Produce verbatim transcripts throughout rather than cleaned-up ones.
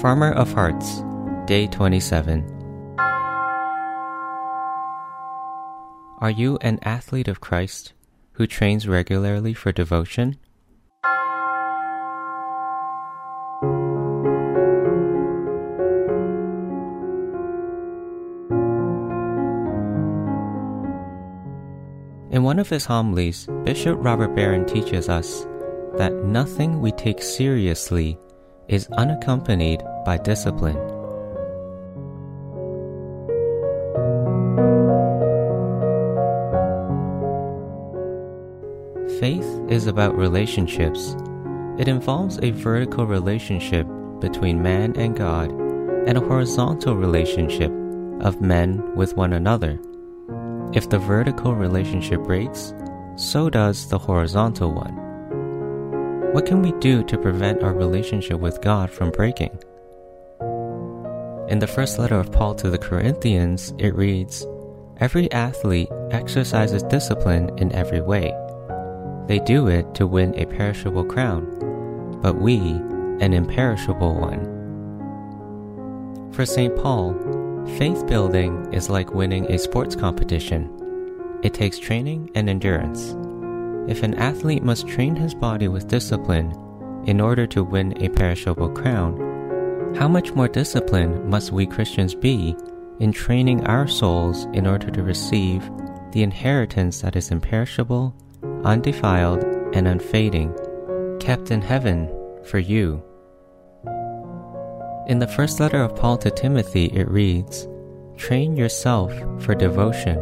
Farmer of Hearts, Day twenty-seven. Are you an athlete of Christ who trains regularly for devotion? In one of his homilies, Bishop Robert Barron teaches us that nothing we take seriously is unaccompanied by discipline. Faith is about relationships. It involves a vertical relationship between man and God and a horizontal relationship of men with one another. If the vertical relationship breaks, so does the horizontal one. What can we do to prevent our relationship with God from breaking? In the first letter of Paul to the Corinthians, it reads, "Every athlete exercises discipline in every way. They do it to win a perishable crown, but we an imperishable one." For Saint Paul, faith building is like winning a sports competition. It takes training and endurance. If an athlete must train his body with discipline in order to win a perishable crown, how much more disciplined must we Christians be in training our souls in order to receive the inheritance that is imperishable, undefiled, and unfading, kept in heaven for you? In the first letter of Paul to Timothy, it reads, "Train yourself for devotion."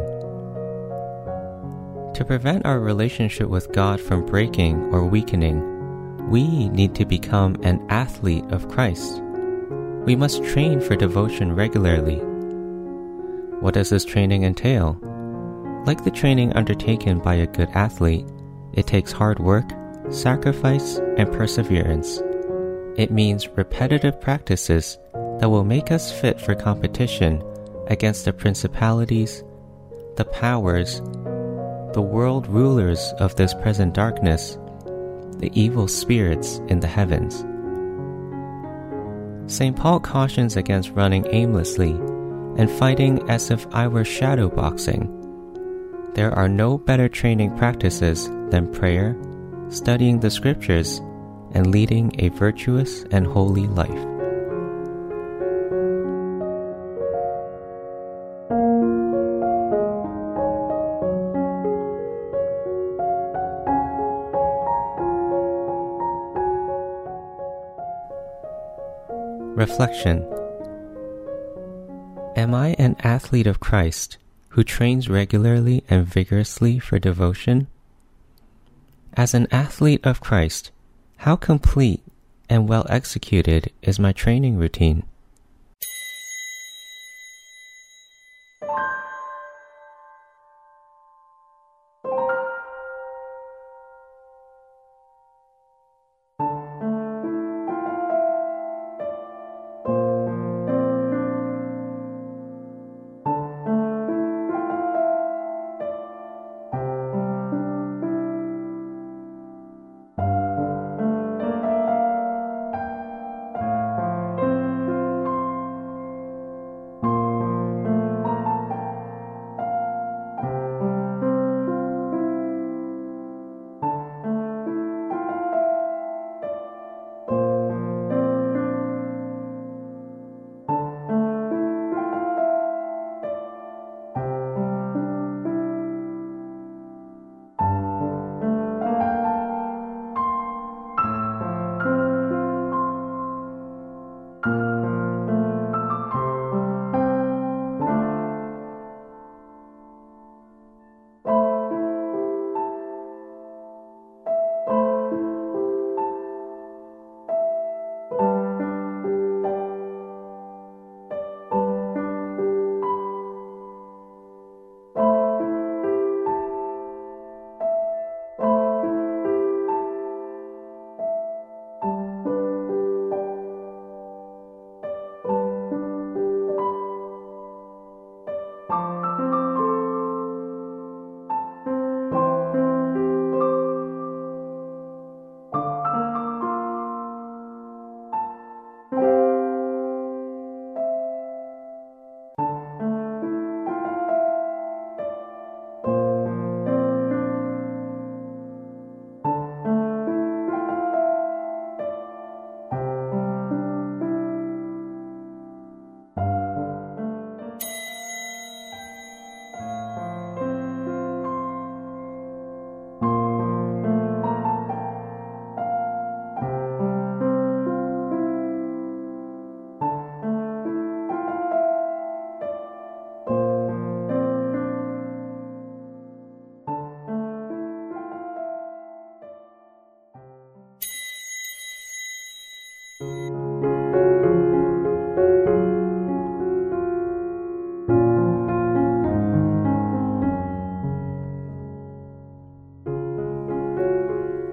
To prevent our relationship with God from breaking or weakening, we need to become an athlete of Christ. We must train for devotion regularly. What does this training entail? Like the training undertaken by a good athlete, it takes hard work, sacrifice, and perseverance. It means repetitive practices that will make us fit for competition against the principalities, the powers, the world rulers of this present darkness, the evil spirits in the heavens. Saint Paul cautions against running aimlessly and fighting as if I were shadow boxing. There are no better training practices than prayer, studying the scriptures, and leading a virtuous and holy life. Reflection. Am I an athlete of Christ who trains regularly and vigorously for devotion? As an athlete of Christ, how complete and well executed is my training routine?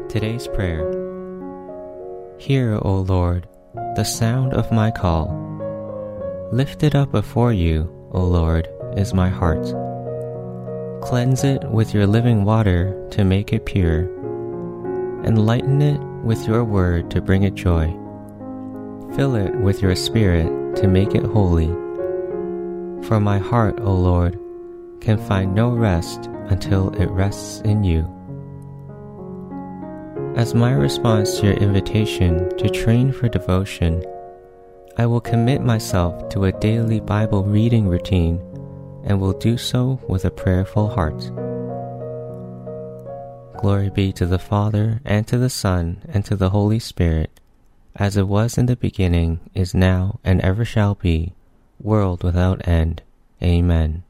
Today's prayer. Hear, O Lord, the sound of my call. Lifted up before you, O Lord, is my heart. Cleanse it with your living water to make it pure. Enlighten it with your word to bring it joy. Fill it with your spirit to make it holy. For my heart, O Lord, can find no rest until it rests in you. As my response to your invitation to train for devotion, I will commit myself to a daily Bible reading routine and will do so with a prayerful heart. Glory be to the Father, and to the Son, and to the Holy Spirit, as it was in the beginning, is now, and ever shall be, world without end. Amen.